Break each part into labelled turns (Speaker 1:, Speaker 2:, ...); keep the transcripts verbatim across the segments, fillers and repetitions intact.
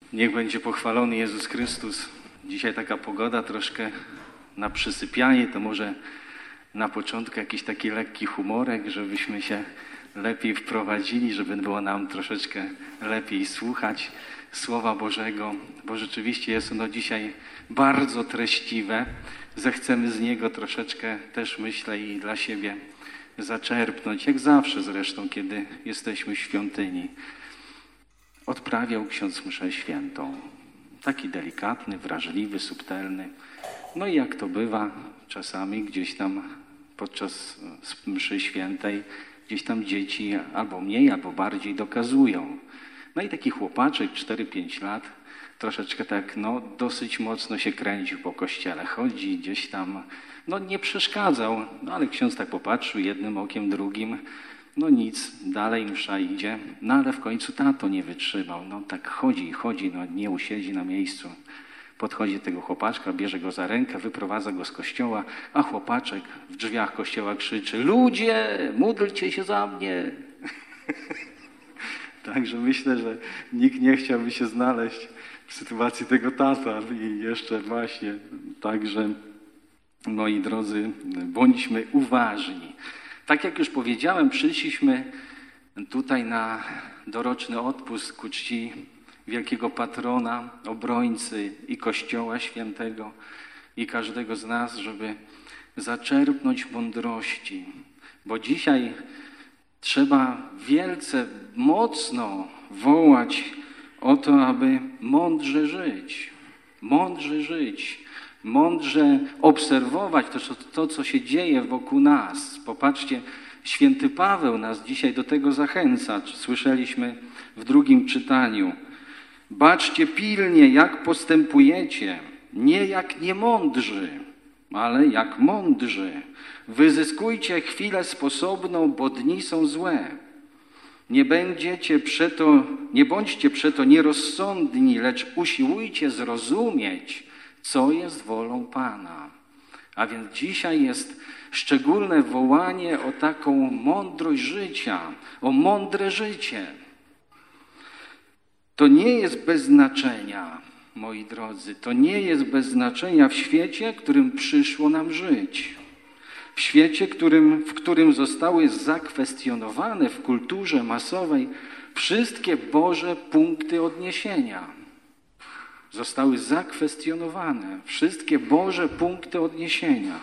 Speaker 1: Niech będzie pochwalony Jezus Chrystus. Dzisiaj taka pogoda troszkę na przysypianie, to może na początku jakiś taki lekki humorek, żebyśmy się lepiej wprowadzili, żeby było nam troszeczkę lepiej słuchać Słowa Bożego, bo rzeczywiście jest ono dzisiaj bardzo treściwe. Zechcemy z niego troszeczkę też, myślę, i dla siebie zaczerpnąć, jak zawsze zresztą, kiedy jesteśmy w świątyni. Odprawiał ksiądz mszę świętą. Taki delikatny, wrażliwy, subtelny. No i jak to bywa, czasami gdzieś tam podczas mszy świętej, gdzieś tam dzieci albo mniej, albo bardziej dokazują. No i taki chłopaczek, cztery pięć lat, troszeczkę tak, no dosyć mocno się kręcił po kościele. Chodzi gdzieś tam, no nie przeszkadzał, no ale ksiądz tak popatrzył jednym okiem, drugim. No nic, dalej msza idzie, no ale w końcu tato nie wytrzymał. No tak chodzi, chodzi, no nie usiedzi na miejscu. Podchodzi do tego chłopaczka, bierze go za rękę, wyprowadza go z kościoła, a chłopaczek w drzwiach kościoła krzyczy: ludzie, módlcie się za mnie. Także myślę, że nikt nie chciałby się znaleźć w sytuacji tego tata. I jeszcze właśnie, także moi drodzy, bądźmy uważni. Tak jak już powiedziałem, przyszliśmy tutaj na doroczny odpust ku czci wielkiego patrona, obrońcy i Kościoła Świętego i każdego z nas, żeby zaczerpnąć mądrości. Bo dzisiaj trzeba wielce, mocno wołać o to, aby mądrze żyć. Mądrze żyć. Mądrze obserwować to, to, co się dzieje wokół nas. Popatrzcie, święty Paweł nas dzisiaj do tego zachęca. Słyszeliśmy w drugim czytaniu. Baczcie pilnie, jak postępujecie, nie jak niemądrzy, ale jak mądrzy. Wyzyskujcie chwilę sposobną, bo dni są złe. Nie będziecie przeto, nie bądźcie przeto nierozsądni, lecz usiłujcie zrozumieć, co jest wolą Pana. A więc dzisiaj jest szczególne wołanie o taką mądrość życia, o mądre życie. To nie jest bez znaczenia, moi drodzy, to nie jest bez znaczenia w świecie, w którym przyszło nam żyć. W świecie, którym, w którym zostały zakwestionowane w kulturze masowej wszystkie Boże punkty odniesienia. Zostały zakwestionowane wszystkie Boże punkty odniesienia.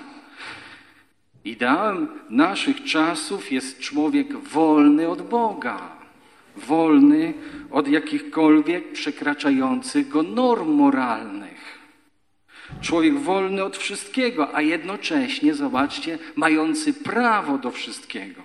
Speaker 1: Ideałem naszych czasów jest człowiek wolny od Boga, wolny od jakichkolwiek przekraczających go norm moralnych. Człowiek wolny od wszystkiego, a jednocześnie, zobaczcie, mający prawo do wszystkiego.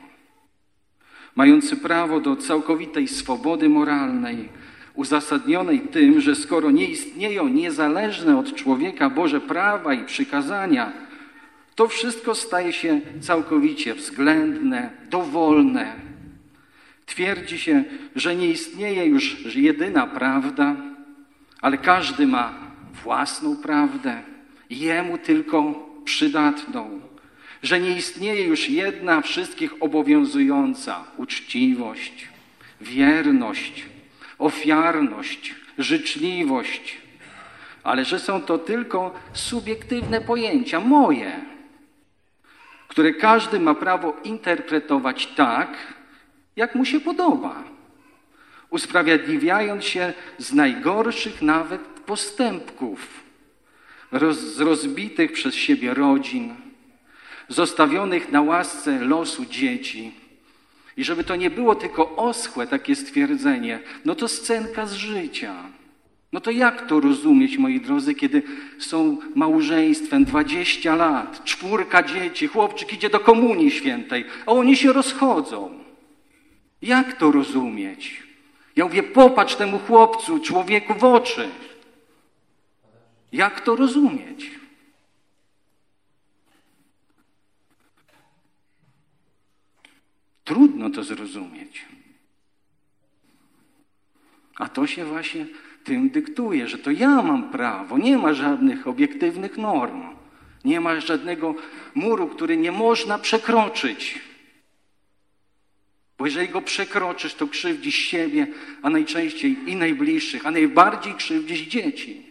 Speaker 1: Mający prawo do całkowitej swobody moralnej, uzasadnionej tym, że skoro nie istnieją niezależne od człowieka Boże prawa i przykazania, to wszystko staje się całkowicie względne, dowolne. Twierdzi się, że nie istnieje już jedyna prawda, ale każdy ma własną prawdę, jemu tylko przydatną. Że nie istnieje już jedna wszystkich obowiązująca uczciwość, wierność, ofiarność, życzliwość, ale że są to tylko subiektywne pojęcia, moje, które każdy ma prawo interpretować tak, jak mu się podoba, usprawiedliwiając się z najgorszych nawet postępków, roz, z rozbitych przez siebie rodzin, zostawionych na łasce losu dzieci. I żeby to nie było tylko oschłe takie stwierdzenie, no to scenka z życia. No to jak to rozumieć, moi drodzy, kiedy są małżeństwem dwadzieścia lat, czwórka dzieci, chłopczyk idzie do komunii świętej, a oni się rozchodzą. Jak to rozumieć? Ja mówię, popatrz temu chłopcu, człowieku w oczy. Jak to rozumieć? Trudno to zrozumieć. A to się właśnie tym dyktuje, że to ja mam prawo. Nie ma żadnych obiektywnych norm. Nie ma żadnego muru, który nie można przekroczyć. Bo jeżeli go przekroczysz, to krzywdzisz siebie, a najczęściej i najbliższych, a najbardziej krzywdzisz dzieci.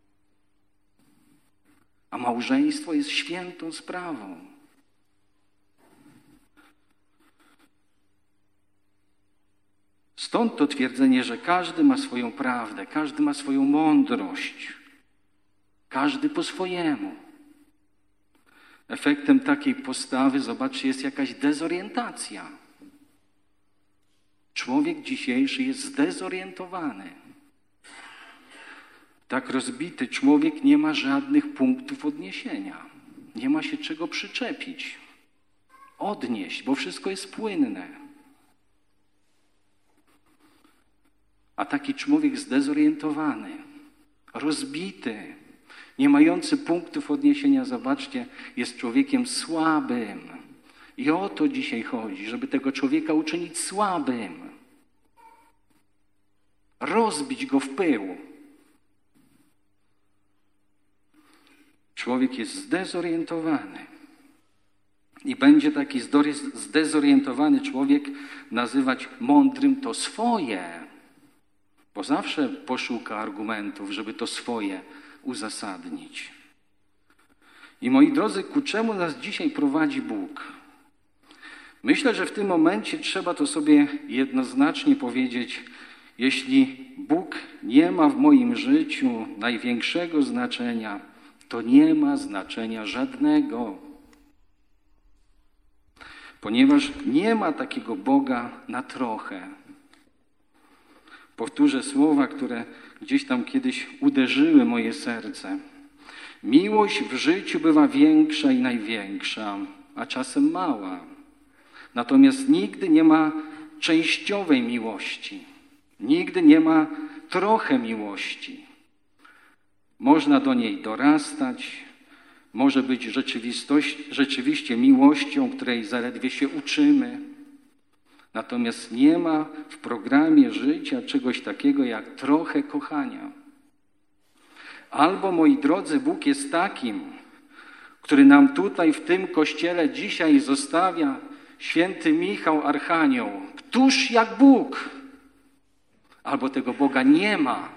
Speaker 1: A małżeństwo jest świętą sprawą. Stąd to twierdzenie, że każdy ma swoją prawdę, każdy ma swoją mądrość, każdy po swojemu. Efektem takiej postawy, zobaczcie, jest jakaś dezorientacja. Człowiek dzisiejszy jest zdezorientowany. Tak rozbity człowiek nie ma żadnych punktów odniesienia. Nie ma się czego przyczepić, odnieść, bo wszystko jest płynne. A taki człowiek zdezorientowany, rozbity, nie mający punktów odniesienia, zobaczcie, jest człowiekiem słabym. I o to dzisiaj chodzi, żeby tego człowieka uczynić słabym. Rozbić go w pył. Człowiek jest zdezorientowany. I będzie taki zdezorientowany człowiek nazywać mądrym to swoje. Bo zawsze poszuka argumentów, żeby to swoje uzasadnić. I moi drodzy, ku czemu nas dzisiaj prowadzi Bóg? Myślę, że w tym momencie trzeba to sobie jednoznacznie powiedzieć, jeśli Bóg nie ma w moim życiu największego znaczenia, to nie ma znaczenia żadnego. Ponieważ nie ma takiego Boga na trochę. Powtórzę słowa, które gdzieś tam kiedyś uderzyły moje serce. Miłość w życiu bywa większa i największa, a czasem mała. Natomiast nigdy nie ma częściowej miłości. Nigdy nie ma trochę miłości. Można do niej dorastać, może być rzeczywistość, rzeczywiście miłością, której zaledwie się uczymy. Natomiast nie ma w programie życia czegoś takiego jak trochę kochania. Albo, moi drodzy, Bóg jest takim, który nam tutaj w tym kościele dzisiaj zostawia święty Michał Archanioł. Któż jak Bóg? Albo tego Boga nie ma.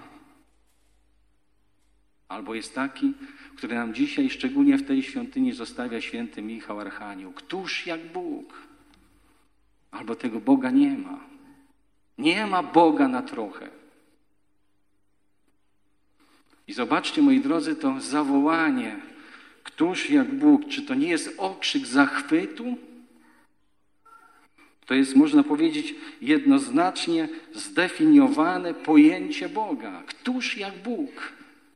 Speaker 1: Albo jest taki, który nam dzisiaj, szczególnie w tej świątyni, zostawia święty Michał Archanioł. Któż jak Bóg? Albo tego Boga nie ma. Nie ma Boga na trochę. I zobaczcie, moi drodzy, to zawołanie, któż jak Bóg, czy to nie jest okrzyk zachwytu? To jest, można powiedzieć, jednoznacznie zdefiniowane pojęcie Boga. Któż jak Bóg?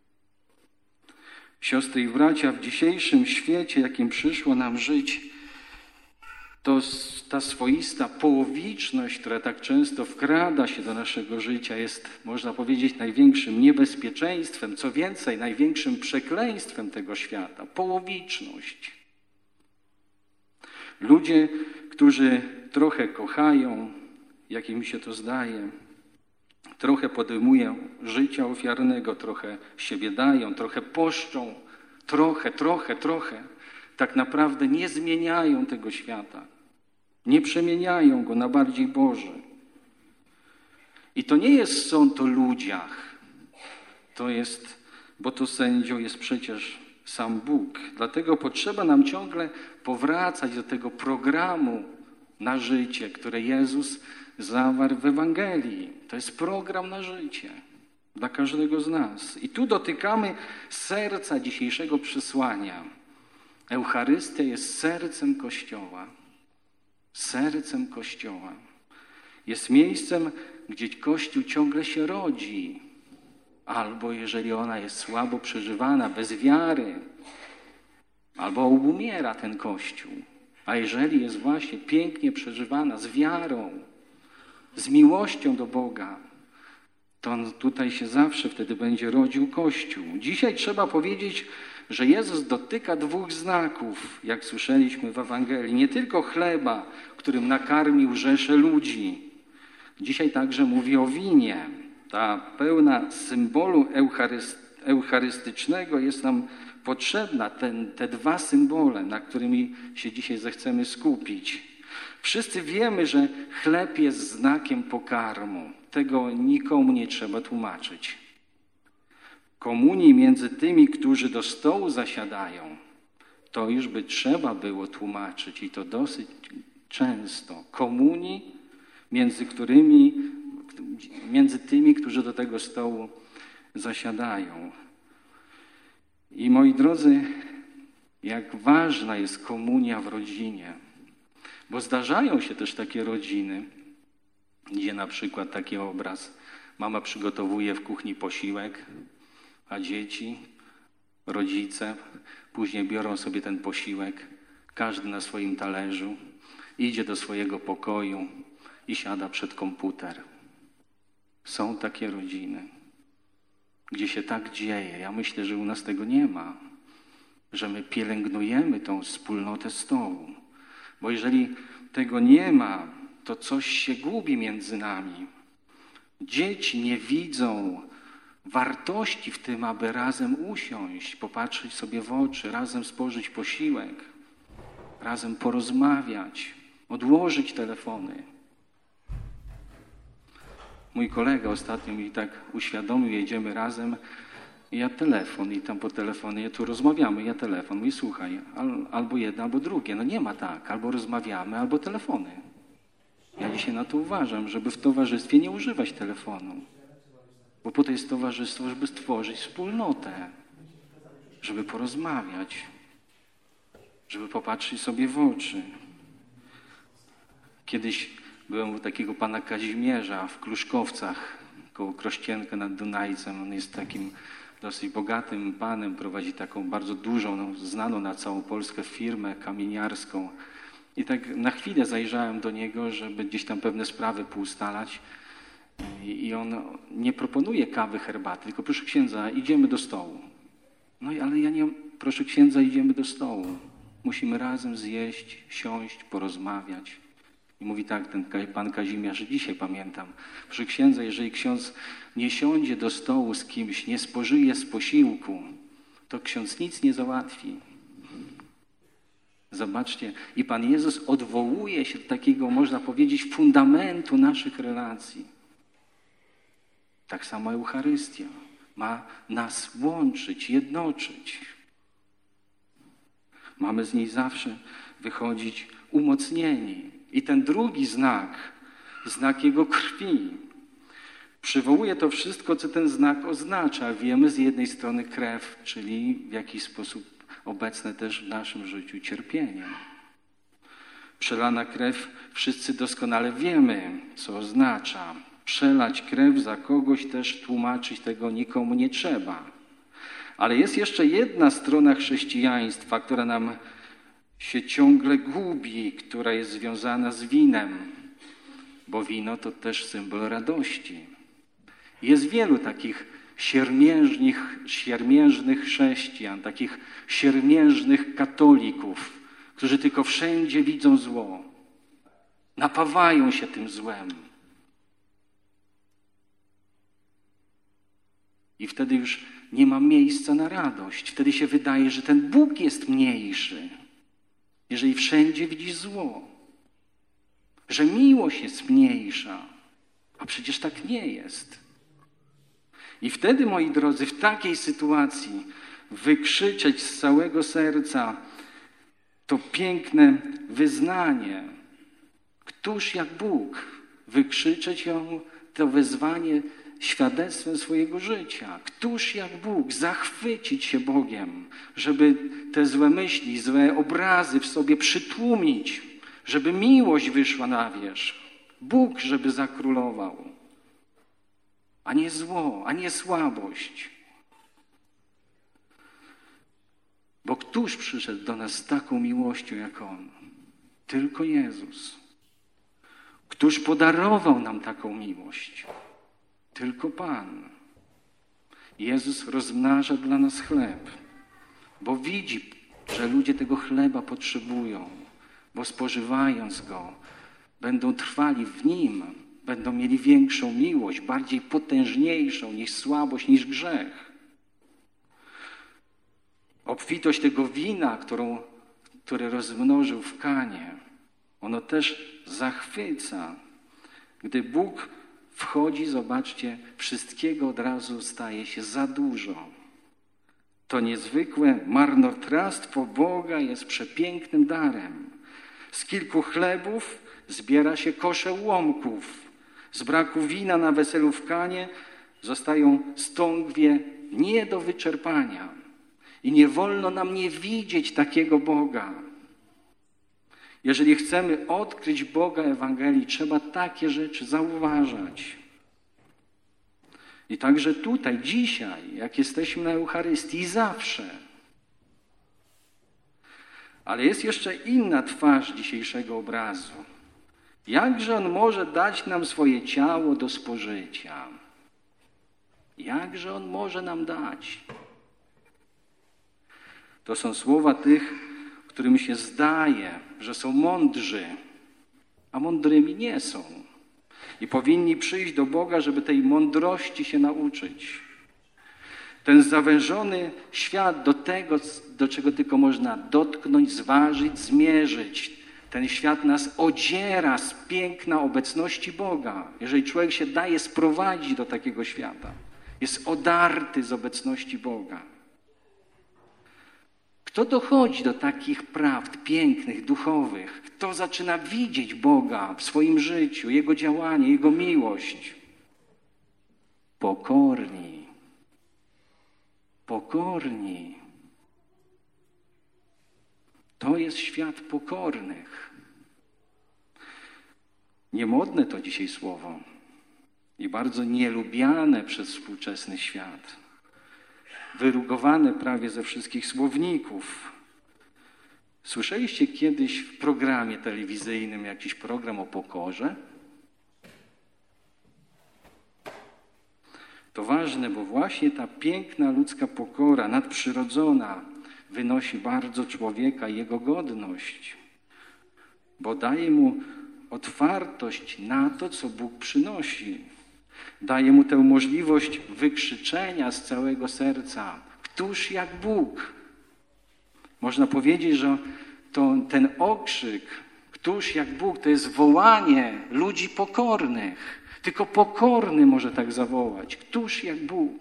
Speaker 1: Siostry i bracia, w dzisiejszym świecie, jakim przyszło nam żyć, to ta swoista połowiczność, która tak często wkrada się do naszego życia, jest, można powiedzieć, największym niebezpieczeństwem, co więcej, największym przekleństwem tego świata. Połowiczność. Ludzie, którzy trochę kochają, jak im się to zdaje, trochę podejmują życia ofiarnego, trochę siebie dają, trochę poszczą, trochę, trochę, trochę, tak naprawdę nie zmieniają tego świata. Nie przemieniają go na bardziej Boży. I to nie jest sąd o ludziach. To jest, bo to sędzią jest przecież sam Bóg. Dlatego potrzeba nam ciągle powracać do tego programu na życie, które Jezus zawarł w Ewangelii. To jest program na życie dla każdego z nas. I tu dotykamy serca dzisiejszego przesłania. Eucharystia jest sercem Kościoła. Sercem Kościoła. Jest miejscem, gdzie Kościół ciągle się rodzi. Albo jeżeli ona jest słabo przeżywana, bez wiary, albo umiera ten Kościół. A jeżeli jest właśnie pięknie przeżywana z wiarą, z miłością do Boga, to tutaj się zawsze wtedy będzie rodził Kościół. Dzisiaj trzeba powiedzieć, że Jezus dotyka dwóch znaków, jak słyszeliśmy w Ewangelii. Nie tylko chleba, którym nakarmił rzesze ludzi. Dzisiaj także mówi o winie. Ta pełna symbolu eucharyst, eucharystycznego jest nam potrzebna. Ten, te dwa symbole, na którymi się dzisiaj zechcemy skupić. Wszyscy wiemy, że chleb jest znakiem pokarmu. Tego nikomu nie trzeba tłumaczyć. Komunii między tymi, którzy do stołu zasiadają, to już by trzeba było tłumaczyć i to dosyć często. Komunii między którymi, między tymi, którzy do tego stołu zasiadają. I moi drodzy, jak ważna jest komunia w rodzinie. Bo zdarzają się też takie rodziny, gdzie na przykład taki obraz, mama przygotowuje w kuchni posiłek, a dzieci, rodzice później biorą sobie ten posiłek, każdy na swoim talerzu, idzie do swojego pokoju i siada przed komputer. Są takie rodziny, gdzie się tak dzieje. Ja myślę, że u nas tego nie ma, że my pielęgnujemy tą wspólnotę stołu. Bo jeżeli tego nie ma, to coś się gubi między nami. Dzieci nie widzą wartości w tym, aby razem usiąść, popatrzeć sobie w oczy, razem spożyć posiłek, razem porozmawiać, odłożyć telefony. Mój kolega ostatnio mi tak uświadomił, jedziemy razem, i ja telefon, i tam po telefonie, tu rozmawiamy, ja telefon. Mówi, słuchaj, al, albo jedno, albo drugie. No nie ma tak, albo rozmawiamy, albo telefony. Ja dzisiaj na to uważam, żeby w towarzystwie nie używać telefonu. Bo po to jest towarzystwo, żeby stworzyć wspólnotę, żeby porozmawiać, żeby popatrzeć sobie w oczy. Kiedyś byłem u takiego pana Kazimierza w Kluszkowcach, koło Krościenka nad Dunajcem. On jest takim dosyć bogatym panem, prowadzi taką bardzo dużą, no, znaną na całą Polskę firmę kamieniarską. I tak na chwilę zajrzałem do niego, żeby gdzieś tam pewne sprawy poustalać. I on nie proponuje kawy, herbaty, tylko proszę księdza, idziemy do stołu. No i ale ja nie, proszę księdza, idziemy do stołu. Musimy razem zjeść, siąść, porozmawiać. I mówi tak, ten pan Kazimierz, dzisiaj pamiętam. Proszę księdza, jeżeli ksiądz nie siądzie do stołu z kimś, nie spożyje z posiłku, to ksiądz nic nie załatwi. Zobaczcie, i Pan Jezus odwołuje się do takiego, można powiedzieć, fundamentu naszych relacji. Tak samo Eucharystia ma nas łączyć, jednoczyć. Mamy z niej zawsze wychodzić umocnieni. I ten drugi znak, znak Jego krwi, przywołuje to wszystko, co ten znak oznacza. Wiemy z jednej strony krew, czyli w jakiś sposób obecne też w naszym życiu cierpienie. Przelana krew, wszyscy doskonale wiemy, co oznacza. Przelać krew za kogoś też tłumaczyć tego nikomu nie trzeba. Ale jest jeszcze jedna strona chrześcijaństwa, która nam się ciągle gubi, która jest związana z winem, bo wino to też symbol radości. Jest wielu takich siermiężnych, siermiężnych chrześcijan, takich siermiężnych katolików, którzy tylko wszędzie widzą zło, napawają się tym złem. I wtedy już nie ma miejsca na radość. Wtedy się wydaje, że ten Bóg jest mniejszy, jeżeli wszędzie widzisz zło, że miłość jest mniejsza, a przecież tak nie jest. I wtedy, moi drodzy, w takiej sytuacji wykrzyczeć z całego serca to piękne wyznanie, któż jak Bóg, wykrzyczeć ją, to wezwanie świadectwem swojego życia. Któż jak Bóg, zachwycić się Bogiem, żeby te złe myśli, złe obrazy w sobie przytłumić, żeby miłość wyszła na wierzch. Bóg, żeby zakrólował, a nie zło, a nie słabość. Bo któż przyszedł do nas z taką miłością jak On? Tylko Jezus. Któż podarował nam taką miłość? Tylko Pan. Jezus rozmnaża dla nas chleb, bo widzi, że ludzie tego chleba potrzebują, bo spożywając go, będą trwali w Nim, będą mieli większą miłość, bardziej potężniejszą niż słabość, niż grzech. Obfitość tego wina, którą, które rozmnożył w Kanie, ono też zachwyca. Gdy Bóg wchodzi, zobaczcie, wszystkiego od razu staje się za dużo. To niezwykłe marnotrawstwo Boga jest przepięknym darem. Z kilku chlebów zbiera się kosze ułomków. Z braku wina na weselu w Kanie zostają stągwie nie do wyczerpania. I nie wolno nam nie widzieć takiego Boga. Jeżeli chcemy odkryć Boga Ewangelii, trzeba takie rzeczy zauważać. I także tutaj, dzisiaj, jak jesteśmy na Eucharystii, i zawsze. Ale jest jeszcze inna twarz dzisiejszego obrazu. Jakże On może dać nam swoje ciało do spożycia? Jakże On może nam dać? To są słowa tych, którym się zdaje, że są mądrzy, a mądrymi nie są. I powinni przyjść do Boga, żeby tej mądrości się nauczyć. Ten zawężony świat do tego, do czego tylko można dotknąć, zważyć, zmierzyć. Ten świat nas odziera z piękna obecności Boga. Jeżeli człowiek się daje sprowadzić do takiego świata, jest odarty z obecności Boga. Kto dochodzi do takich prawd pięknych, duchowych? Kto zaczyna widzieć Boga w swoim życiu, Jego działanie, Jego miłość? Pokorni. Pokorni. To jest świat pokornych. Niemodne to dzisiaj słowo i bardzo nielubiane przez współczesny świat. Wyrugowane prawie ze wszystkich słowników. Słyszeliście kiedyś w programie telewizyjnym jakiś program o pokorze? To ważne, bo właśnie ta piękna ludzka pokora, nadprzyrodzona, wynosi bardzo człowieka i jego godność, bo daje mu otwartość na to, co Bóg przynosi. Daje mu tę możliwość wykrzyczenia z całego serca: któż jak Bóg? Można powiedzieć, że to, ten okrzyk, któż jak Bóg, to jest wołanie ludzi pokornych. Tylko pokorny może tak zawołać: któż jak Bóg?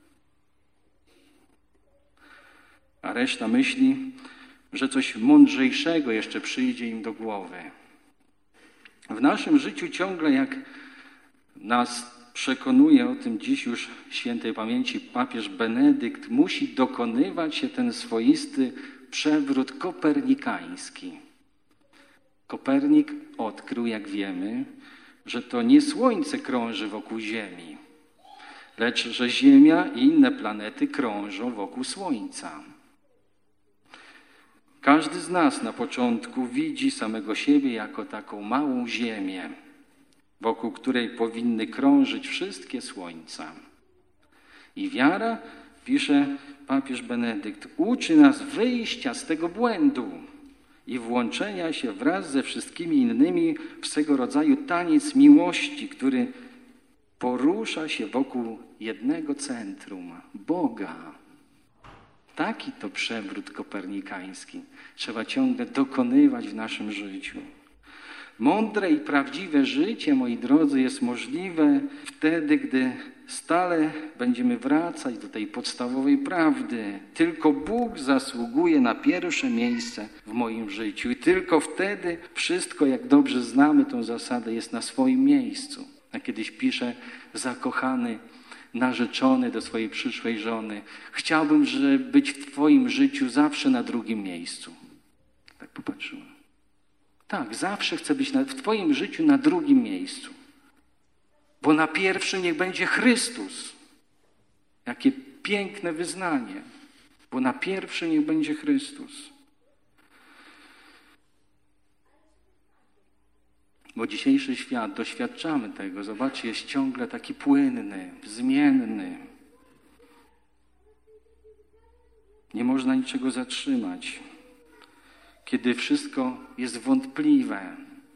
Speaker 1: A reszta myśli, że coś mądrzejszego jeszcze przyjdzie im do głowy. W naszym życiu ciągle, jak nas przekonuje o tym dziś już świętej pamięci papież Benedykt, musi dokonywać się ten swoisty przewrót kopernikański. Kopernik odkrył, jak wiemy, że to nie Słońce krąży wokół Ziemi, lecz że Ziemia i inne planety krążą wokół Słońca. Każdy z nas na początku widzi samego siebie jako taką małą Ziemię, wokół której powinny krążyć wszystkie słońca. I wiara, pisze papież Benedykt, uczy nas wyjścia z tego błędu i włączenia się wraz ze wszystkimi innymi w swego rodzaju taniec miłości, który porusza się wokół jednego centrum, Boga. Taki to przewrót kopernikański trzeba ciągle dokonywać w naszym życiu. Mądre i prawdziwe życie, moi drodzy, jest możliwe wtedy, gdy stale będziemy wracać do tej podstawowej prawdy. Tylko Bóg zasługuje na pierwsze miejsce w moim życiu i tylko wtedy wszystko, jak dobrze znamy tę zasadę, jest na swoim miejscu. A kiedyś pisze zakochany narzeczony do swojej przyszłej żony: chciałbym, żeby być w twoim życiu zawsze na drugim miejscu. Tak popatrzyłem. Tak, zawsze chcę być na, w twoim życiu na drugim miejscu. Bo na pierwszym niech będzie Chrystus. Jakie piękne wyznanie. Bo na pierwszym niech będzie Chrystus. Bo dzisiejszy świat, doświadczamy tego, zobaczcie, jest ciągle taki płynny, zmienny. Nie można niczego zatrzymać. Kiedy wszystko jest wątpliwe,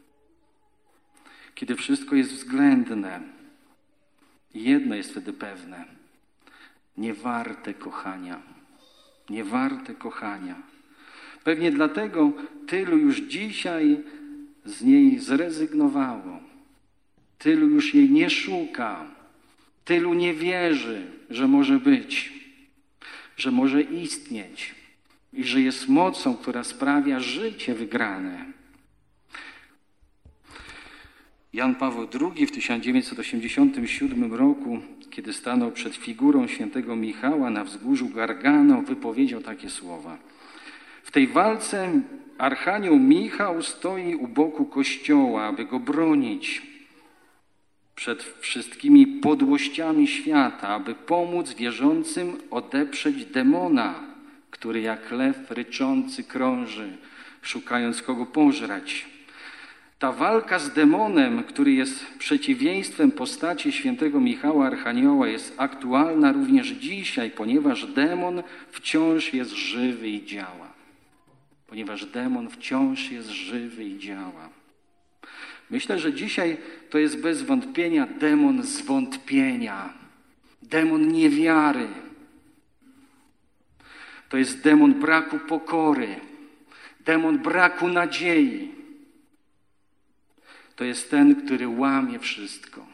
Speaker 1: kiedy wszystko jest względne, jedno jest wtedy pewne: niewarte kochania, niewarte kochania. Pewnie dlatego tylu już dzisiaj z niej zrezygnowało. Tylu już jej nie szuka. Tylu nie wierzy, że może być, że może istnieć i że jest mocą, która sprawia życie wygrane. Jan Paweł drugi w tysiąc dziewięćset osiemdziesiątym siódmym roku, kiedy stanął przed figurą świętego Michała na wzgórzu Gargano, wypowiedział takie słowa. W tej walce archanioł Michał stoi u boku Kościoła, aby go bronić przed wszystkimi podłościami świata, aby pomóc wierzącym odeprzeć demona, który jak lew ryczący krąży, szukając kogo pożreć. Ta walka z demonem, który jest przeciwieństwem postaci świętego Michała Archanioła, jest aktualna również dzisiaj, ponieważ demon wciąż jest żywy i działa. Ponieważ demon wciąż jest żywy i działa. Myślę, że dzisiaj to jest bez wątpienia demon zwątpienia, demon niewiary. To jest demon braku pokory, demon braku nadziei. To jest ten, który łamie wszystko.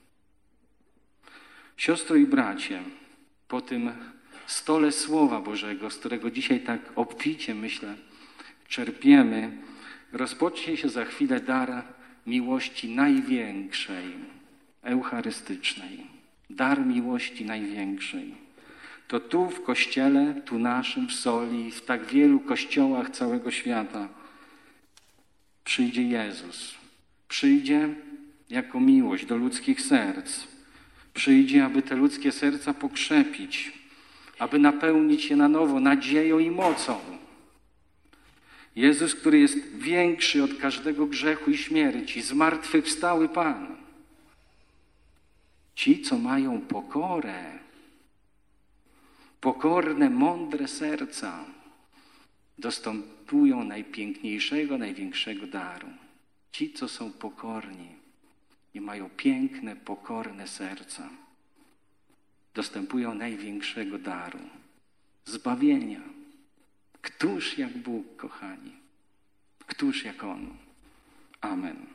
Speaker 1: Siostro i bracie, po tym stole Słowa Bożego, z którego dzisiaj tak obficie, myślę, czerpiemy, rozpocznie się za chwilę dar miłości największej, eucharystycznej. Dar miłości największej. To tu w Kościele, tu naszym, w Soli, w tak wielu kościołach całego świata przyjdzie Jezus. Przyjdzie jako miłość do ludzkich serc. Przyjdzie, aby te ludzkie serca pokrzepić, aby napełnić je na nowo nadzieją i mocą. Jezus, który jest większy od każdego grzechu i śmierci, zmartwychwstały Pan. Ci, co mają pokorę, pokorne, mądre serca, dostępują najpiękniejszego, największego daru. Ci, co są pokorni i mają piękne, pokorne serca, dostępują największego daru, zbawienia. Któż jak Bóg, kochani? Któż jak On? Amen.